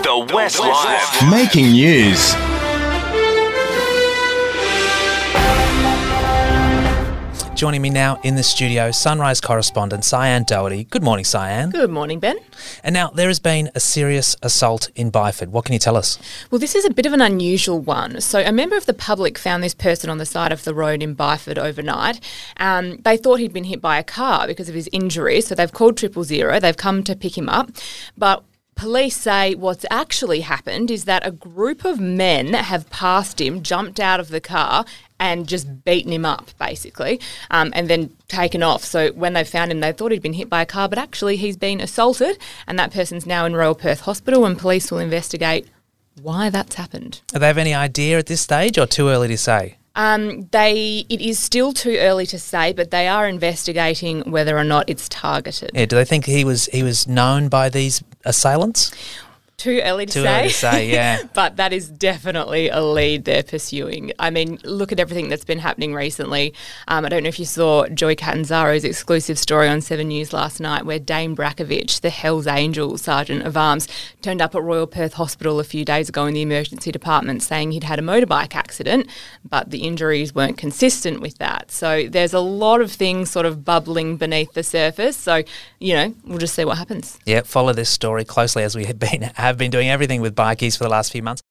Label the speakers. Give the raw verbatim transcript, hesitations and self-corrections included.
Speaker 1: The West Live.
Speaker 2: Making news.
Speaker 3: Joining me now in the studio, Sunrise correspondent Cyan Doherty. Good morning, Cyan.
Speaker 4: Good morning, Ben.
Speaker 3: And now there has been a serious assault in Byford. What can you tell us?
Speaker 4: Well, this is a bit of an unusual one. So a member of the public found this person on the side of the road in Byford overnight. Um, they thought he'd been hit by a car because of his injuries, so they've called triple zero. They've come to pick him up. But police say what's actually happened is that a group of men have passed him, jumped out of the car and just beaten him up, basically, um, and then taken off. So when they found him, they thought he'd been hit by a car, but actually he's been assaulted, and that person's now in Royal Perth Hospital, and police will investigate why that's happened.
Speaker 3: Do they have any idea at this stage, or too early to say?
Speaker 4: Um, they it is still too early to say, but they are investigating whether or not it's targeted.
Speaker 3: Yeah, do they think he was he was known by these assailants?
Speaker 4: Too early to
Speaker 3: Too
Speaker 4: say.
Speaker 3: early to say, yeah.
Speaker 4: But that is definitely a lead they're pursuing. I mean, look at everything that's been happening recently. Um, I don't know if you saw Joy Catanzaro's exclusive story on Seven News last night where Dame Brakovich, the Hells Angels Sergeant of Arms, turned up at Royal Perth Hospital a few days ago in the emergency department saying he'd had a motorbike accident, but the injuries weren't consistent with that. So there's a lot of things sort of bubbling beneath the surface. So, you know, we'll just see what happens.
Speaker 3: Yeah, follow this story closely as we have been, have been doing everything with bikies for the last few months.